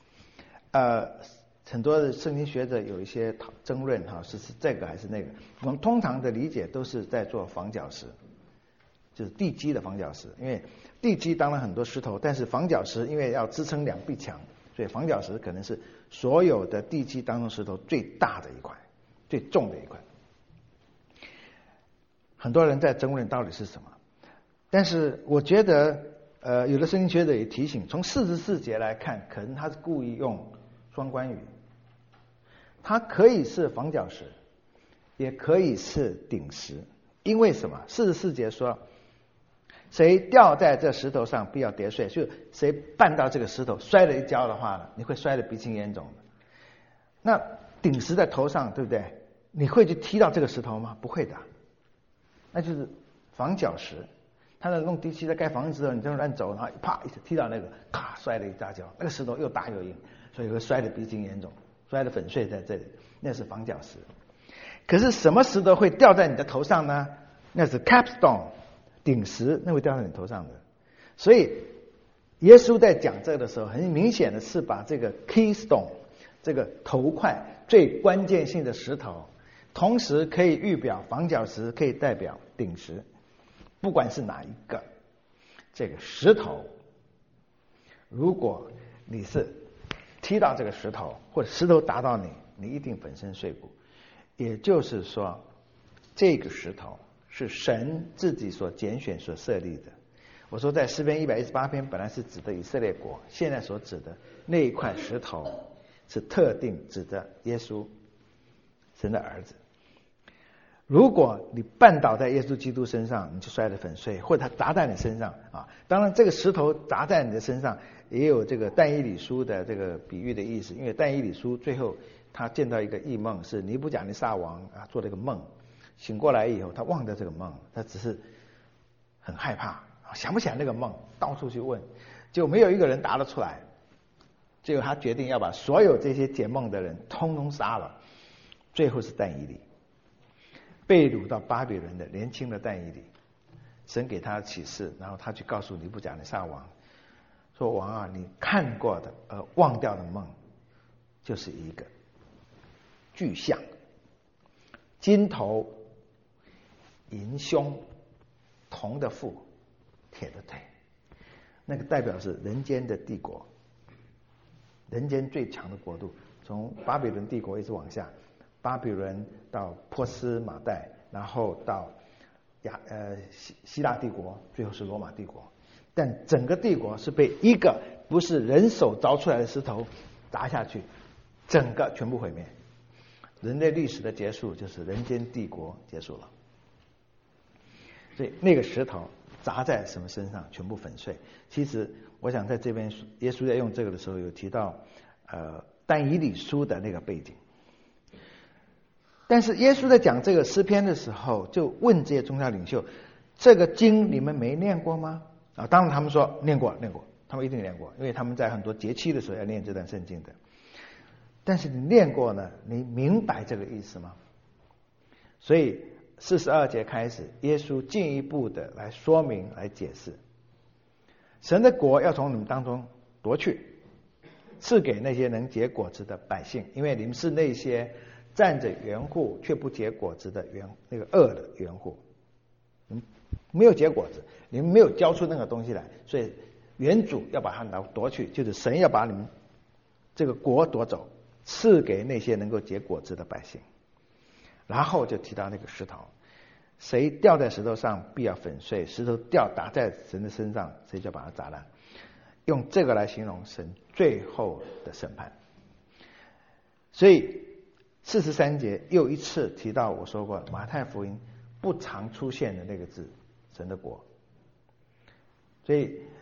很多的圣经学者有一些争论是这个还是那个。我们通常的理解都是在做房角石，就是地基的房角石。因为地基当然很多石头，但是房角石因为要支撑两壁墙，所以房角石可能是所有的地基当中石头最大的一块，最重的一块。很多人在争论到底是什么，但是我觉得有的圣经学者也提醒，从44节来看，可能他是故意用双关语，它可以是房角石，也可以是顶石。因为什么？44节说，谁掉在这石头上必要跌碎，就谁绊到这个石头摔了一跤的话呢，你会摔得鼻青眼肿的。那顶石在头上，对不对？你会去踢到这个石头吗？不会的。那就是房角石，他在弄地基在盖房子的时候，你这样乱走，然后啪一踢到那个，咔摔了一大跤，那个石头又大又硬，所以会摔得鼻青眼肿，摔得粉碎在这里，那是房角石。可是什么石头会掉在你的头上呢？那是 capstone 顶石，那会掉在你头上的。所以耶稣在讲这个的时候，很明显的是把这个 keystone 这个头块最关键性的石头，同时可以预表房角石，可以代表顶石。不管是哪一个，这个石头，如果你是踢到这个石头，或者石头打到你，你一定粉身碎骨。也就是说，这个石头是神自己所拣选所设立的。我说在诗篇118篇本来是指的以色列国，现在所指的那一块石头是特定指的耶稣，神的儿子。如果你绊倒在耶稣基督身上，你就摔得粉碎，或者他砸在你身上啊。当然这个石头砸在你的身上也有这个但以理书的这个比喻的意思，因为但以理书最后他见到一个异梦，是尼布甲尼撒王做了一个梦，醒过来以后他忘掉这个梦，他只是很害怕，想不起来那个梦，到处去问，结果没有一个人答得出来。结果他决定要把所有这些解梦的人通通杀了。最后是但以理被掳到巴比伦的年轻的但以理，神给他启示，然后他去告诉尼布甲尼撒王说，王啊，你看过的忘掉的梦就是一个巨象，金头银胸铜的腹铁的腿，那个代表是人间的帝国，人间最强的国度，从巴比伦帝国一直往下，巴比伦到波斯马代，然后到希腊帝国，最后是罗马帝国。但整个帝国是被一个不是人手凿出来的石头砸下去，整个全部毁灭。人类历史的结束就是人间帝国结束了。所以那个石头砸在什么身上，全部粉碎。其实我想在这边耶稣在用这个的时候有提到但以理书的那个背景。但是耶稣在讲这个诗篇的时候，就问这些宗教领袖，这个经你们没念过吗？当然他们说念过，他们一定念过，因为他们在很多节期的时候要念这段圣经的。但是你念过呢，你明白这个意思吗？所以42节开始，耶稣进一步的来说明来解释，神的国要从你们当中夺去，赐给那些能结果子的百姓，因为你们是那些站着园户却不结果子的那个恶的园户，你们没有结果子，你们没有交出那个东西来，所以园主要把它夺去，就是神要把你们这个国夺走，赐给那些能够结果子的百姓。然后就提到那个石头，谁掉在石头上必要粉碎，石头打在神的身上，谁就把它砸烂。用这个来形容神最后的审判。所以43节又一次提到我说过马太福音不常出现的那个字，神的国。所以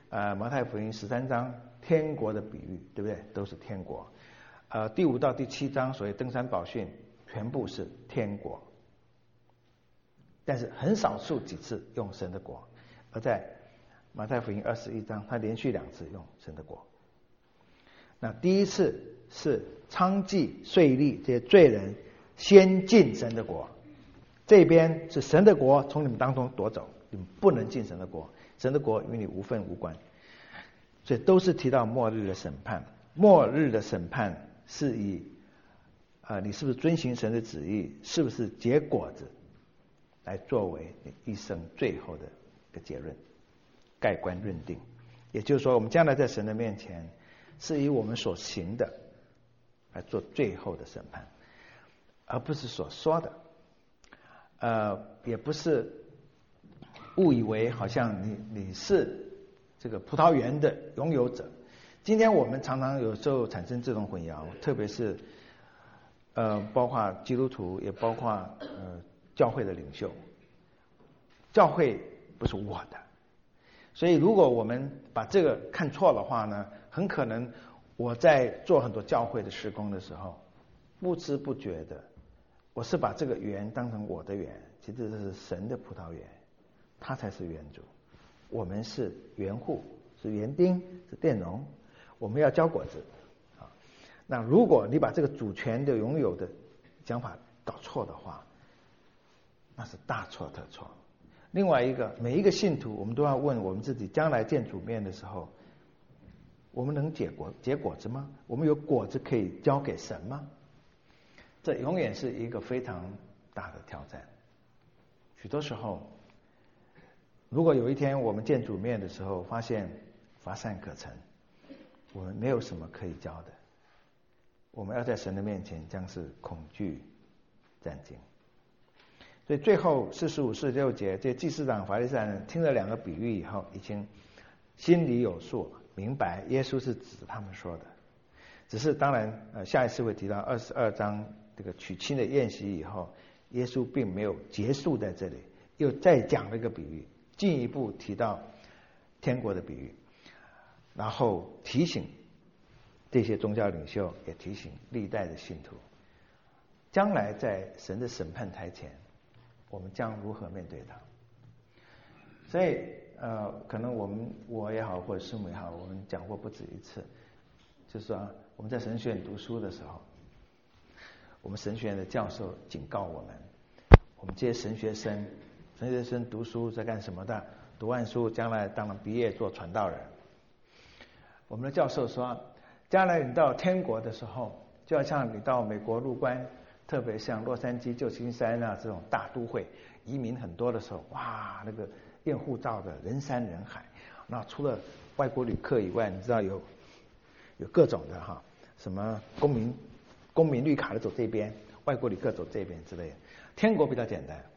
马太福音13章天国的比喻，对不对？都是天国。第5到第7章所谓登山宝训，全部是天国。但是很少数几次用神的国，而在马太福音21章，他连续2次用神的国。那第一次是娼妓、税吏这些罪人先进神的国，这边是神的国从你们当中夺走，你们不能进神的国，神的国与你无分无关。所以都是提到末日的审判。末日的审判是以你是不是遵行神的旨意，是不是结果子，来作为你一生最后的一个结论，盖棺论定。也就是说，我们将来在神的面前，是以我们所行的来做最后的审判，而不是所说的。也不是误以为好像你是这个葡萄园的拥有者。今天我们常常有时候产生这种混淆，特别是包括基督徒，也包括教会的领袖。教会不是我的，所以如果我们把这个看错的话呢，很可能我在做很多教会的事工的时候，不知不觉的，我是把这个园当成我的园，其实这是神的葡萄园，他才是园主，我们是园户，是园丁，是佃农，我们要交果子。那如果你把这个主权的拥有的讲法搞错的话，那是大错特错。另外一个，每一个信徒我们都要问我们自己，将来见主面的时候，我们能结果子吗？我们有果子可以交给神吗？这永远是一个非常大的挑战。许多时候，如果有一天我们见主面的时候，发现乏善可陈，我们没有什么可以交的，我们要在神的面前将是恐惧战惊。所以最后45、46节，这祭司长、法利赛人听了2个比喻以后，已经心里有数，明白耶稣是指他们说的。只是当然下一次会提到22章这个娶亲的宴席以后，耶稣并没有结束在这里，又再讲了一个比喻，进一步提到天国的比喻，然后提醒这些宗教领袖，也提醒历代的信徒，将来在神的审判台前，我们将如何面对他。所以可能我也好，或者师母也好，我们讲过不止一次，就是说我们在神学院读书的时候，我们神学院的教授警告我们，我们这些神学生读书在干什么的？读完书将来当然毕业做传道人。我们的教授说，将来你到天国的时候，就要像你到美国入关，特别像洛杉矶、旧金山啊这种大都会，移民很多的时候，哇，那个验护照的人山人海。那除了外国旅客以外，你知道有各种的哈，什么公民绿卡的走这边，外国旅客走这边之类的。天国比较简单，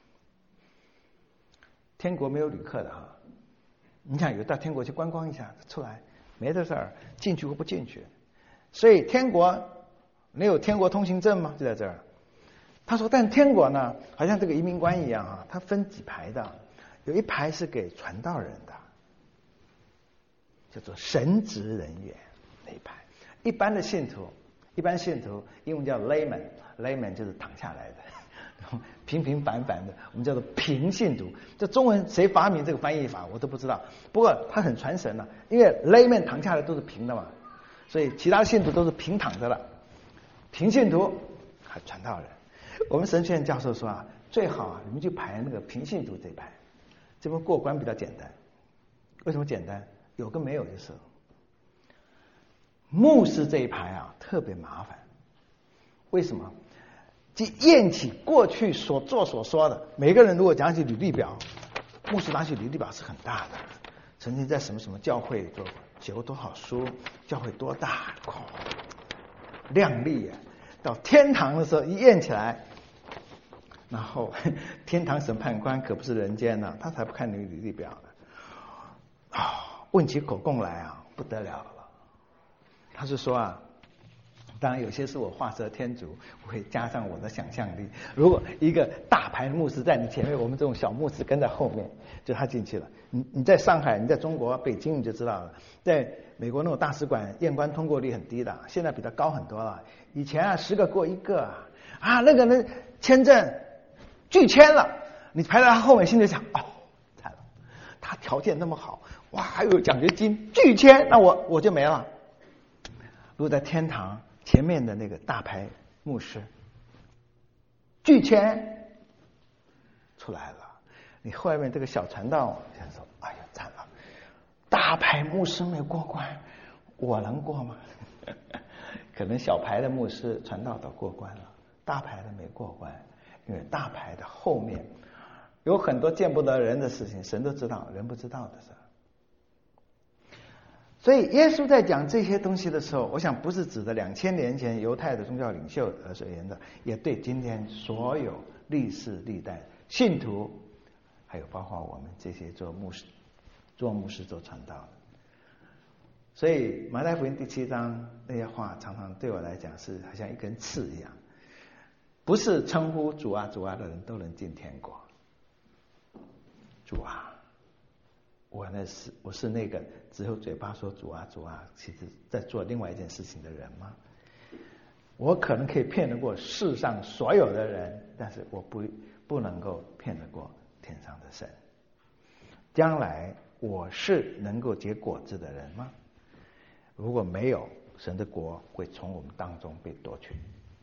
天国没有旅客的哈。你想有到天国去观光一下，出来没的事儿，进去或不进去。所以天国，你有天国通行证吗？就在这儿。他说，但天国呢，好像这个移民官一样啊，它分几排的，有一排是给传道人的，叫做神职人员那一排。一般信徒英文叫 layman 就是躺下来的，平平凡凡的，我们叫做平信徒。这中文谁发明这个翻译法我都不知道，不过它很传神了，因为 layman 躺下来都是平的嘛，所以其他信徒都是平躺着了。平信徒还传道人，我们神学院教授说最好你们就排那个平信徒这一排，这边过关比较简单。为什么简单？有跟没有就是。牧师这一排特别麻烦。为什么？就验起过去所做所说的，每个人如果讲起履历表，牧师拿起履历表是很大的，曾经在什么什么教会做过，写过多少书，教会多大，亮丽到天堂的时候一验起来，然后天堂审判官可不是人间呢，他才不看你履历表的。问起口供来不得了了。他是说当然有些是我画蛇添足，我会加上我的想象力。如果一个大牌的牧师在你前面，我们这种小牧师跟在后面，就他进去了。你在上海，你在中国北京你就知道了，在美国那种大使馆验关通过率很低的，现在比它高很多了。以前10个过1个啊，那个人签证拒签了，你排在他后面，心里想惨了，他条件那么好，哇，还有奖学金，拒签，那我就没了。如果在天堂前面的那个大牌牧师拒签出来了，你后面这个小传道想说，哎呀惨了，大牌牧师没过关，我能过吗？可能小牌的牧师传道都过关了，大牌的没过关，因为大牌的后面有很多见不得人的事情，神都知道，人不知道的事。所以耶稣在讲这些东西的时候，我想不是指的2000年前犹太的宗教领袖而所言的，也对今天所有历世历代信徒，还有包括我们这些做牧师做传道的。所以马太福音第7章那些话常常对我来讲是好像一根刺一样，不是称呼主啊主啊的人都能进天国。主啊，我是那个只有嘴巴说主啊主啊，其实在做另外一件事情的人吗？我可能可以骗得过世上所有的人，但是我不能够骗得过天上的神。将来我是能够结果子的人吗？如果没有，神的国会从我们当中被夺去。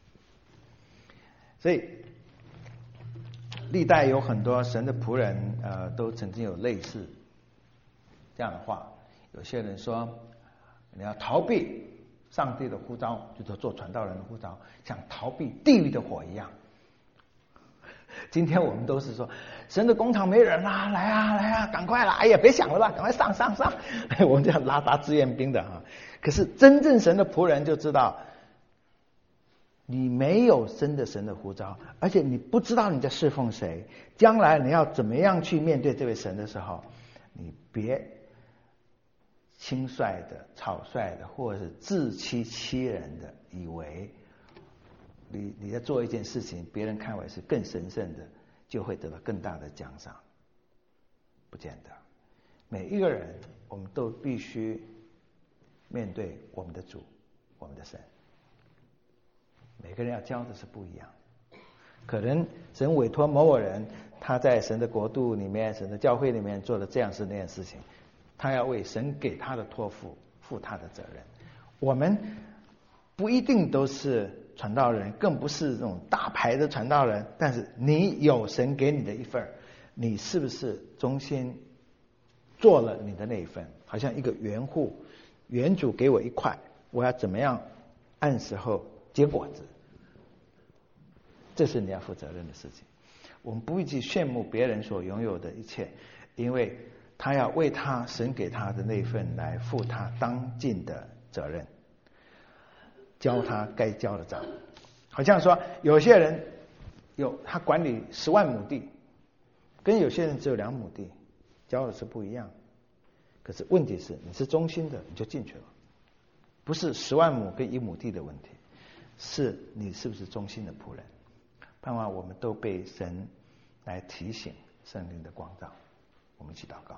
所以历代有很多神的仆人都曾经有类似这样的话。有些人说你要逃避上帝的呼召，就是做传道人的呼召，像逃避地狱的火一样。今天我们都是说神的工厂没人啦，来啊赶快啦，哎呀别想了吧，赶快上我们这样拉拔志愿兵的啊。可是真正神的仆人就知道，你没有真的神的呼召，而且你不知道你在侍奉谁，将来你要怎么样去面对这位神的时候，你别轻率的草率的或者是自欺人的以为你在做一件事情别人看为是更神圣的，就会得到更大的奖赏。不见得，每一个人我们都必须面对我们的主，我们的神。每个人要教的是不一样，可能神委托某人，他在神的国度里面，神的教会里面做了这样事那样事情，他要为神给他的托付负他的责任。我们不一定都是传道人，更不是这种大牌的传道人，但是你有神给你的一份，你是不是忠心做了你的那一份？好像一个园户，园主给我一块，我要怎么样按时候结果子，这是你要负责任的事情。我们不会去羡慕别人所拥有的一切，因为他要为他神给他的那份来负他当尽的责任，交他该交的账。好像说有些人他管理10万亩地，跟有些人只有2亩地，交的是不一样。可是问题是你是忠心的，你就进去了，不是10万亩跟1亩地的问题，是你是不是忠心的仆人。盼望我们都被神来提醒圣灵的光照。我们一起祷告。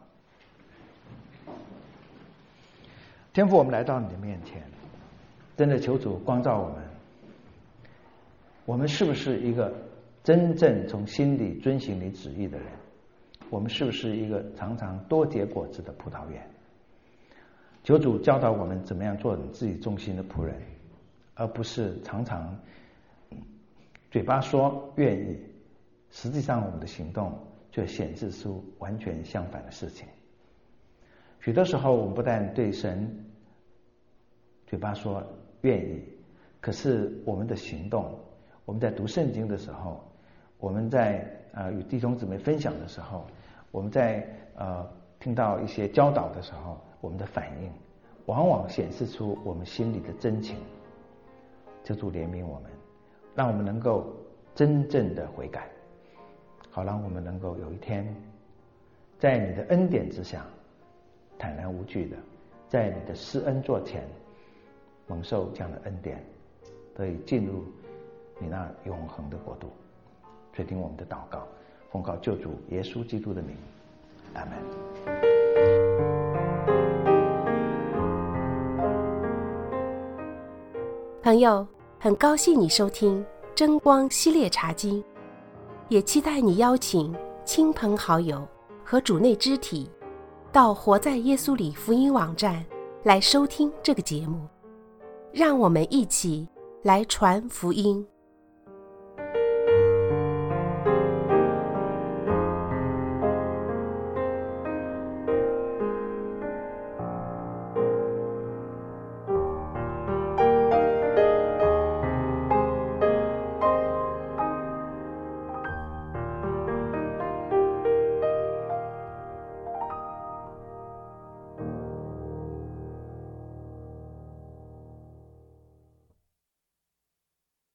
天父，我们来到你的面前，真的求主光照我们，我们是不是一个真正从心里遵行你旨意的人？我们是不是一个常常多结果子的葡萄园？求主教导我们怎么样做你自己忠心的仆人，而不是常常嘴巴说愿意，实际上我们的行动却显示出完全相反的事情。许多时候我们不但对神嘴巴说愿意，可是我们的行动，我们在读圣经的时候，我们在与弟兄姊妹分享的时候，我们在听到一些教导的时候，我们的反应往往显示出我们心里的真情。求主怜悯我们，让我们能够真正的悔改，好让我们能够有一天在你的恩典之下坦然无惧的在你的施恩座前蒙受这样的恩典， 得以进入你那永恒的国度。垂听我们的祷告，奉靠救主耶稣基督的名，阿们。 朋友，很高兴你收听真光系列查经，也期待你邀请亲朋好友和主内肢体到活在耶稣里福音网站来收听这个节目，让我们一起来传福音。